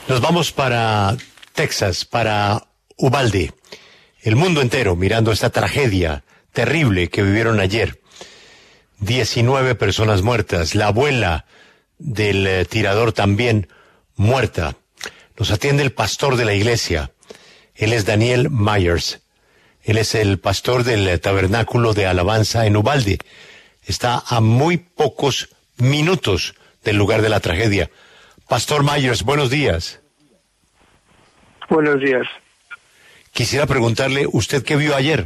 Nos vamos para Texas, para Uvalde. El mundo entero mirando esta tragedia terrible que vivieron ayer. 19 personas muertas. La abuela del tirador también muerta. Nos atiende el pastor de la iglesia. Él es Daniel Myers. Él es el pastor del tabernáculo de alabanza en Uvalde. Está a muy pocos minutos del lugar de la tragedia. Pastor Myers, buenos días. Buenos días. Quisiera preguntarle, ¿usted qué vio ayer?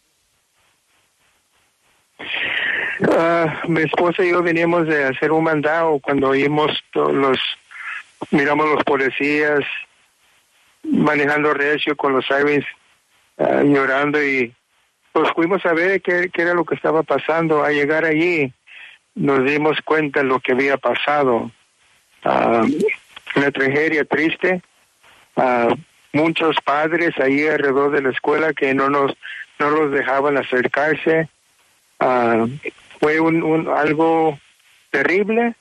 Mi esposa y yo veníamos de hacer un mandado cuando miramos los policías manejando recio con los sirens, llorando, y pues fuimos a ver qué era lo que estaba pasando. Al llegar allí nos dimos cuenta de lo que había pasado. Una tragedia triste. Muchos padres ahí alrededor de la escuela que no los dejaban acercarse. Fue algo terrible.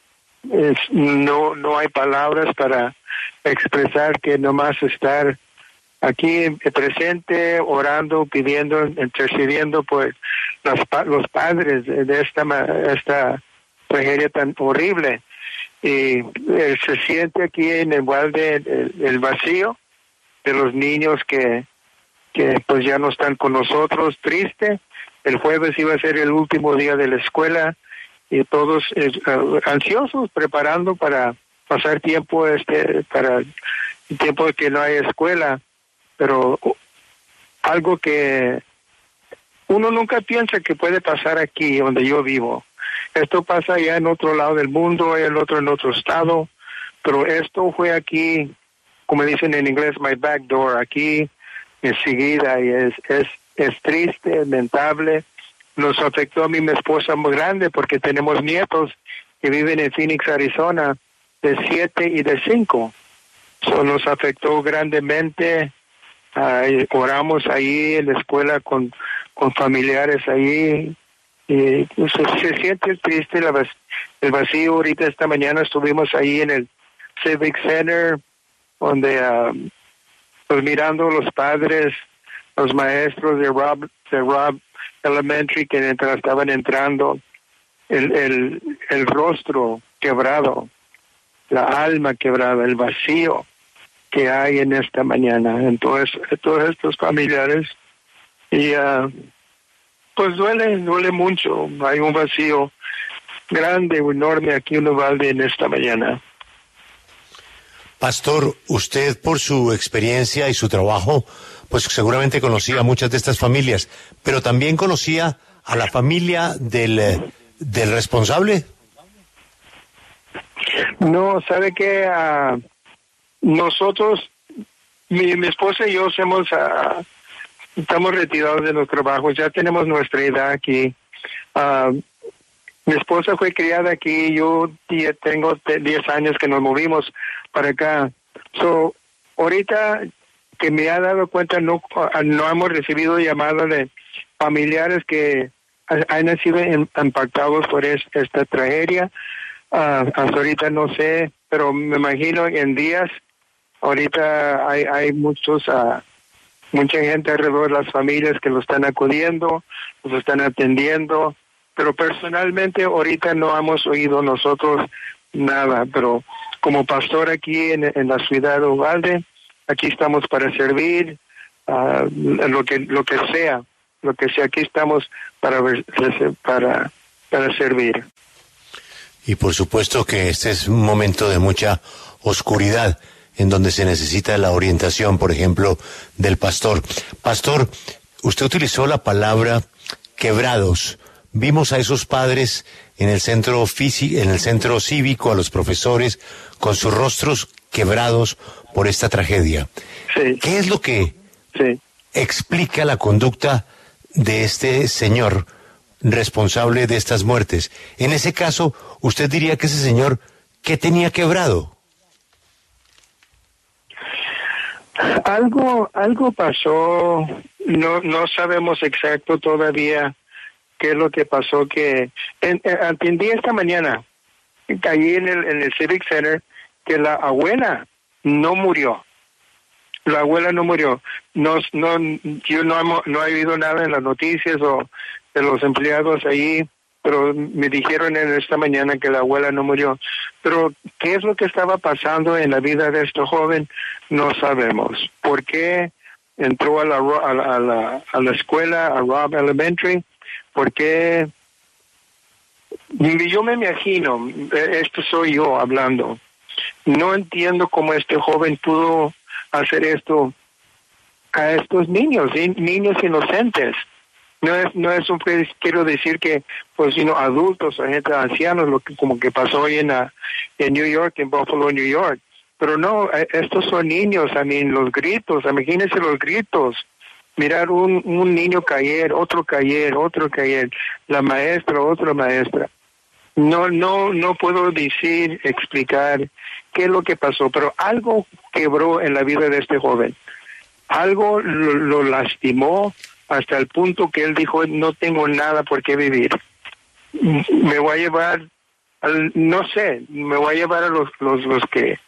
No hay palabras para expresar que nomás estar aquí presente, orando, pidiendo, intercediendo por los padres de esta tragedia tan horrible. Y se siente aquí en el Uvalde el vacío de los niños que pues ya no están con nosotros. Triste. El jueves iba a ser el último día de la escuela y todos ansiosos, preparando para pasar tiempo para el tiempo de que no hay escuela. Pero algo que uno nunca piensa que puede pasar aquí donde yo vivo. Esto pasa allá en otro lado del mundo, el otro en otro estado, pero esto fue aquí, como dicen en inglés, my back door, aquí enseguida, y es triste, lamentable. Nos afectó a mí y mi esposa muy grande porque tenemos nietos que viven en Phoenix, Arizona, de 7 y de 5. Eso nos afectó grandemente. Oramos ahí en la escuela con familiares ahí. Y pues, se siente triste el vacío. Ahorita esta mañana estuvimos ahí en el Civic Center, donde pues mirando los padres, los maestros de Robb Elementary que estaban entrando, el rostro quebrado, la alma quebrada, el vacío que hay en esta mañana. Entonces, todos estos familiares, y pues duele mucho. Hay un vacío grande, enorme aquí en Uvalde en esta mañana. Pastor, usted por su experiencia y su trabajo, pues seguramente conocía a muchas de estas familias, pero también conocía a la familia del responsable. No, sabe que nosotros, mi esposa y yo estamos retirados de los trabajos, ya tenemos nuestra edad aquí. Mi esposa fue criada aquí, yo ya tengo 10 años que nos movimos para acá. Ahorita que me ha dado cuenta, no hemos recibido llamadas de familiares que han sido impactados por esta tragedia. Hasta ahorita no sé, pero me imagino en días, ahorita hay mucha gente alrededor de las familias que lo están acudiendo, los están atendiendo, pero personalmente ahorita no hemos oído nosotros nada. Pero como pastor aquí en la ciudad de Uvalde, aquí estamos para servir, lo que sea, aquí estamos para servir. Y por supuesto que este es un momento de mucha oscuridad, en donde se necesita la orientación, por ejemplo, del pastor. Pastor, usted utilizó la palabra quebrados. Vimos a esos padres en el centro cívico, a los profesores, con sus rostros quebrados por esta tragedia. Sí. ¿Qué es lo que explica la conducta de este señor responsable de estas muertes? En ese caso, ¿usted diría que ese señor, qué tenía quebrado? Algo pasó, no sabemos exacto todavía qué es lo que pasó, que atendí esta mañana, allí en el Civic Center, que la abuela no murió. La abuela no murió. Yo no he oído nada en las noticias o de los empleados ahí, pero me dijeron en esta mañana que la abuela no murió. Pero, ¿qué es lo que estaba pasando en la vida de este joven? No sabemos. ¿Por qué entró a la escuela, a Robb Elementary? ¿Por qué? Yo me imagino, esto soy yo hablando. No entiendo cómo este joven pudo hacer esto a estos niños inocentes. No es un, quiero decir que, pues, adultos o gente ancianos, como que pasó hoy en New York, en Buffalo, New York. Pero no, estos son niños, los gritos, imagínense los gritos. Mirar un niño caer, otro caer, la maestra, otra maestra. No puedo explicar qué es lo que pasó, pero algo quebró en la vida de este joven. Algo lo lastimó hasta el punto que él dijo, no tengo nada por qué vivir. Me voy a llevar, me voy a llevar a los que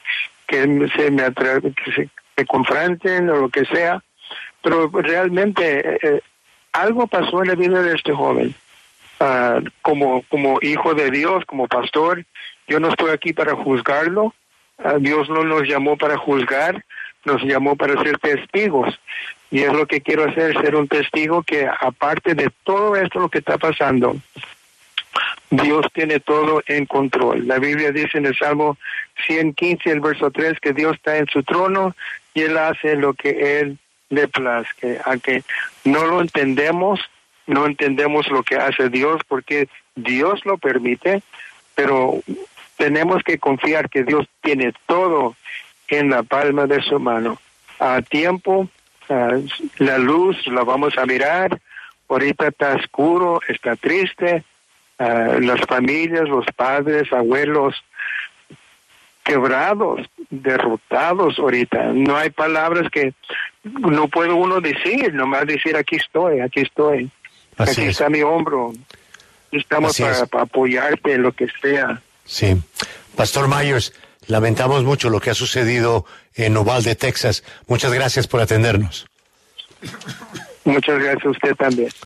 se confronten o lo que sea, pero realmente algo pasó en la vida de este joven. Como hijo de Dios, como pastor, yo no estoy aquí para juzgarlo. Dios no nos llamó para juzgar, nos llamó para ser testigos. Y es lo que quiero hacer, ser un testigo que aparte de todo esto lo que está pasando, Dios tiene todo en control. La Biblia dice en el Salmo 115, el verso 3, que Dios está en su trono y Él hace lo que Él le plazca. A que no lo entendemos, no entendemos lo que hace Dios porque Dios lo permite, pero tenemos que confiar que Dios tiene todo en la palma de su mano. A tiempo, la luz la vamos a mirar. Ahorita está oscuro, está triste. Las familias, los padres, abuelos, quebrados, derrotados ahorita. No hay palabras que no puede uno decir, nomás decir aquí estoy. Aquí está mi hombro. Estamos para apoyarte en lo que sea. Sí. Pastor Myers, lamentamos mucho lo que ha sucedido en Uvalde, Texas. Muchas gracias por atendernos. Muchas gracias a usted también.